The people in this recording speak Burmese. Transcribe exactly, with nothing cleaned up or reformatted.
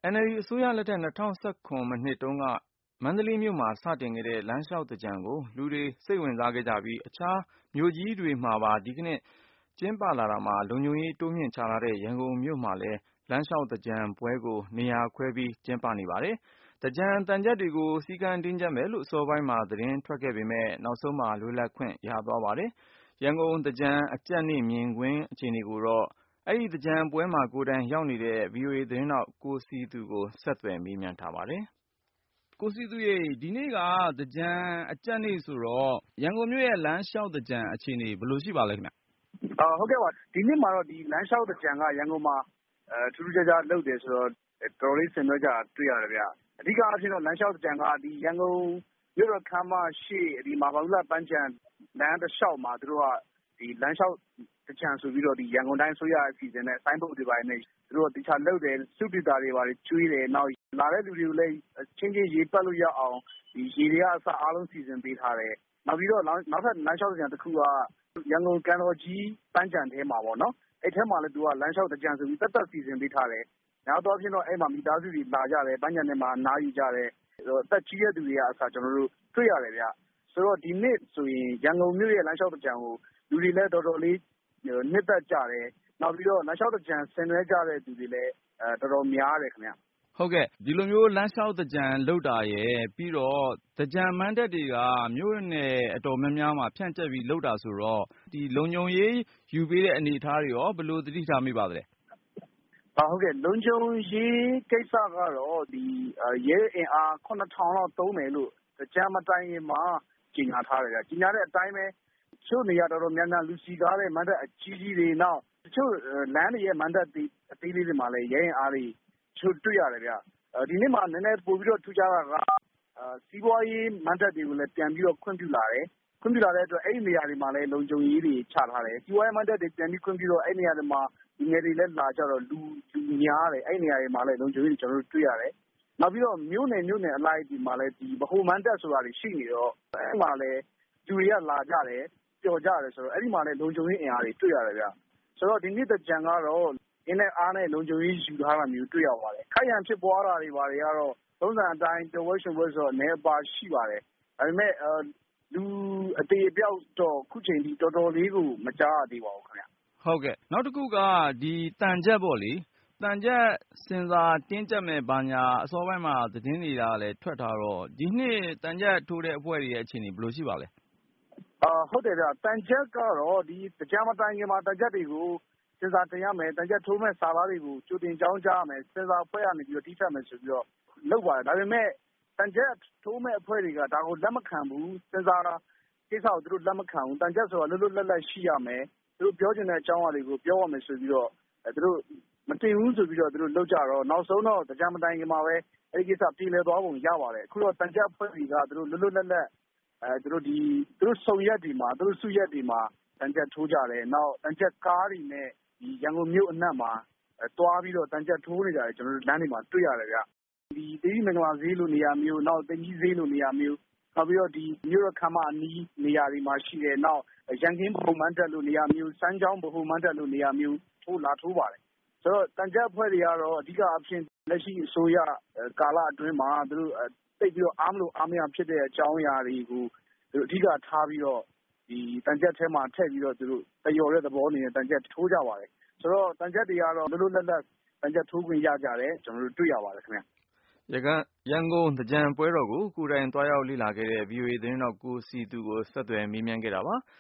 အန်အယ်လ်ဒီ အစိုးရလက်ထက် ၂၀၁၇ ခုနှစ်တုန်းက မန္တလေးမြို့မှာ စတင်ခဲ့တဲ့ လမ်းလျှောက်သင်္ကြန်ကို လူတွေ စိတ်ဝင်စားခဲ့ကြပြီး အခြားမြို့ကြီးတွေမှာပါ ဒီနှစ်ကျင်းပလာတာမှာ လုံခြုံရေး တိုးမြှင့်ချထားတဲ့ ရန်ကုန်မြို့မှာလည်း လမ်းလျှောက်သင်္ကြန်ပွဲကို နေရာခွဲပြီး ကျင်းပနေပါတယ်။ သင်္ကြန်သံချပ်တွေကို စည်းကမ်းတင်းကြပ်မယ်လို့ အစောပိုင်းမှာ သတင်းထွက်ခဲ့ပေမယ့် နောက်ဆုံးမှာ လွတ်လပ်ခွင့်ရသွားပါတယ်။ ရန်ကုန်သင်္ကြန်အကြတ်နေ့ မြင်ကွင်းအခြေအနေကိုတော့ အဲဒီသင်္ကြန်ပွဲမှာ ကိုယ်တိုင်ရောက်နေတဲ့ ဗွီအိုအေသတင်းထောက် ကိုစည်သူကို ဆက်သွယ်မေးမြန်းထားပါတယ်။ ကိုစည်သူရေ ဒီနေ့က သင်္ကြန်အကြတ်နေ့ဆိုတော့ ရန်ကုန်မြို့ရဲ့ လမ်းလျှောက်သင်္ကြန်အခြေအနေ ဘယ်လိုရှိပါလဲခင်ဗျ။ အာဟုတ်ကဲ့ပါဒီနေ့မှာတော့ဒီလမ်းလျှောက်သင်္ကြန်ကရန်ကုန်မှာအဲထူးထူးခြားခြားလုပ်တယ်ဆိုတော့တော်တော်လေးဆင်နွှဲကြတာတွေ့ရတယ်ဗျအဓိကအားဖြင့်တော့လမ်းလျှောက်သင်္ကြန်ကဒီရန်ကုန်မြို့တော်ခမ်းမရှေ့ဒီမဟာဗန္ဓုလပန်းခြံလမ်းတစ်လျှောက်မှာသူတို့ကဒီလမ်းလျှောက်သင်္ကြန်ဆိုပြီးတော့ဒီရန်ကုန်တိုင်းအစိုးရအစီအစဉ်နဲ့ဆိုင်းဘုတ်တွေပါနေသူတို့တခြားလုပ်တယ်စုတည်တာတွေပါကျွေးတယ်နောက်လာတဲ့လူတွေကိုလည်းချင်းချင်းရေပတ်လို့ရအောင်ဒီရေတွေကအစအားလုံးစီစဉ်ပေးထားတယ်နောက်ပြီးတော့နောက်ထပ်လမ်းလျှောက်သင်္ကြန်တစ်ခုကရန်ကုန်ကန်တော်ကြီးပန်းခြံထဲမှာပေါ့နော်အဲ့ထဲမှာလည်းသူကလမ်းလျှောက်သင်္ကြန်ဆိုပြီးတက်တက်စီစဉ်ပေးထားတယ်နောက်တော့ဖြစ်တော့အဲ့မှာမိသားစုတွေလာကြတယ်ပန်းခြံထဲမှာနားယူကြတယ်အသက်ကြီးတဲ့သူတွေကအစကျွန်တော်တို့တွေ့ရတယ်ဗျဆိုတော့ဒီနေ့ဆိုရင်ရန်ကုန်မြို့ရဲ့လမ်းလျှောက်သင်္ကြန်ကိုလူတွေလည်းတော်တော်လေးနှစ်သက်ကြတယ်နောက်ပြီးတော့လမ်းလျှောက်သင်္ကြန်ဆင်နွှဲကြတဲ့သူတွေလည်းအဲတော်တော်များတယ်ခင်ဗျဟုတ်ကဲ့ဒီလိုမျိုးလမ်းလျှောက်သင်္ကြန်လုပ်တာရယ်ပြီးတော့သင်္ကြန်မဏ္ဍပ်တွေကမြို့နယ်အတော်များများမှာဖြန့်ကျက်ပြီးလုပ်တာဆိုတော့ဒီလုံခြုံရေးယူပေးတဲ့အနေအထားတွေရောဘယ်လိုသတိထားမိပါသလဲအာဟုတ်ကဲ့လုံခြုံရေးကိစ္စကတော့ဒီရဲအင်အားခုနှစ်ထောင်လောက်သုံးမယ်လို့သင်္ကြန်မတိုင်ခင်မှာကြေညာထားတယ်ဗျကြေညာတဲ့အတိုင်းပဲတချို့နေရာတော်တော်များများလူစီကားတဲ့မဏ္ဍပ်အကြီးကြီးတွေနောက်တချို့လမ်းတွေရဲ့မဏ္ဍပ်အသေးလေးတွေမှာလည်းရဲအင်အားတွေချို့တွေ့ရတယ်ဗျဒီနေ့မှာနည်းနည်းပို့ပြီးတော့ထူးခြားတာကစီးပွားရေးမဏ္ဍပ်တွေကိုလည်းပြန်ပြီးတော့ခွင့်ပြုလာတယ်ခွင့်ပြုလာတဲ့အတွက်အဲ့ဒီနေရာတွေမှာလည်းလုံခြုံရေးတွေချထားတယ်စီးပွားရေးမဏ္ဍပ်တွေပြန်ပြီးခွင့်ပြုတော့အဲ့ဒီနေရာတွေမှာဒီနယ်တွေလည်းလာကြတော့လူလူများတယ်အဲ့ဒီနေရာတွေမှာလည်းလုံခြုံရေးတွေကျွန်တော်တို့တွေ့ရတယ်နောက်ပြီးတော့မြို့နယ်မြို့နယ်အလိုက်ဒီမှာလည်းဒီဗဟိုမဏ္ဍပ်ဆိုတာတွေရှိနေတော့အဲ့မှာလည်းလူတွေကလာကြတယ်ပျော်ကြတယ်ဆိုတော့အဲ့ဒီမှာလည်းလုံခြုံရေးအင်အားတွေတွေ့ရတယ်ဗျဆိုတော့ဒီနေ့သင်္ကြန်ကတော့အင်းနဲ့အားနဲ့လုံခြုံရေးယူထားတာမျိုးတွေ့ရပါတယ်ခိုက်ရန်ဖြစ်ပွားတာတွေဘာတွေကတော့သုံးစံအတိုင်းတဝဲရှင်ဝဲဆိုတော့အနေအပါရှိပါတယ်ဒါပေမဲ့လူအသေးအပြောက်တော့ခုချိန်ထိတော်တော်လေးကိုမကြားရသေးပါဘူးခင်ဗျဟုတ်ကဲ့နောက်တစ်ခုကဒီတန်ကြပ်ပေါ့လေတန်ကြပ်စင်စာတင်းကြပ်မဲ့ဘာညာအစောပိုင်းမှာသတင်းတွေကလည်းထွက်ထားတော့ဒီနှစ်တန်ကြပ်ထိုးတဲ့အဖွဲ့တွေရဲ့အခြေအနေဘယ်လိုရှိပါလဲအာဟုတ်တယ်ဗျတန်ကြပ်ကတော့ဒီတရားမတိုင်ခင်မှာတန်ကြပ်တွေကိုစင်စာတင်ရမယ်တန်ကြပ်ထိုးမဲ့စာသားတွေကိုကြိုတင်ကြောင်းကြားရမယ်စင်စာအဖွဲ့ကနေပြီးတော့တိကျမယ်ဆိုပြီးတော့လုပ်ပါတယ်ဒါပေမဲ့တန်ကြပ်ထိုးမဲ့အဖွဲ့တွေကဒါကိုလက်မခံဘူးစင်စာကိစ္စကိုသူတို့လက်မခံဘူးတန်ကြပ်ဆိုတာလွတ်လွတ်လပ်လပ်ရှိရမယ်သူတို့ပြောချင်တဲ့အကြောင်းအရာတွေကိုပြောရမယ်ဆိုပြီးတော့သူတို့မတင်ဘူးဆိုပြီးတော့သူတို့လုပ်ကြတော့နောက်ဆုံးတော့တရားမတိုင်ခင်မှာပဲအဲ့ဒီကိစ္စပြည်လည်သွားပုံရပါတယ်အခုတော့တန်ကြပ်အဖွဲ့တွေကသူတို့လွတ်လွတ်လပ်လပ်အဲသူတို့ဒီသူတို့စုံရက်တွေမှာသူတို့စုရက်တွေမှာတန်ကြပ်ထိုးကြတယ်နောက်တန်ကြပ်ကားတွေနဲ့ဒီရန်ကုန်မြို့အနှံ့မှာတွားပြီးတော့တန်ကြပ်ထိုးနေတာကျွန်တော်တို့လမ်းတွေမှာတွေ့ရတယ်ဗျဒီဒေဝီမင်္ဂလာဈေးလိုနေရာမျိုးနောက်တင်ကြီးဈေးလိုနေရာမျိုးနောက်ပြီးတော့ဒီမြို့ရခမ်းမအနီးနေရာတွေမှာရှိတယ်နောက်ရန်ကင်းဗဟိုမဏ္ဍပ်လိုနေရာမျိုးစမ်းချောင်းဗဟိုမဏ္ဍပ်လိုနေရာမျိုးထိုးလာထိုးပါတယ်ဆိုတော့တန်ကြပ်အဖွဲ့တွေကတော့အဓိကအဖြစ်လက်ရှိအစိုးရကာလအတွင်းမှာသူတို့တိတ်ပြီးတော့အားမလို့အားမရဖြစ်တဲ့အကြောင်းအရာတွေကိုသူအဓိကထားပြီးတော့ဒီတန်ကြပ်ထဲမှာထည့်ပြီးတော့သူတို့တယော်တဲ့သဘောအနေနဲ့တန်ကြပ်ထိုးကြပါတယ်ဆိုတော့တန်ကြပ်တွေကတော့လွတ်လွတ်လပ်လပ်တန်ကြပ်ထိုးခွင့်ရကြတယ်ကျွန်တော်တို့တွေ့ရပါတယ်ခင်ဗျရကရန်ကုန်သင်္ကြန်ပွဲတော်ကိုကိုယ်တိုင်သွားရောက်လေ့လာခဲ့တဲ့ ဗွီအိုအေသတင်းထောက်ကိုစည်သူကိုဆက်သွယ်မေးမြန်းခဲ့တာပါ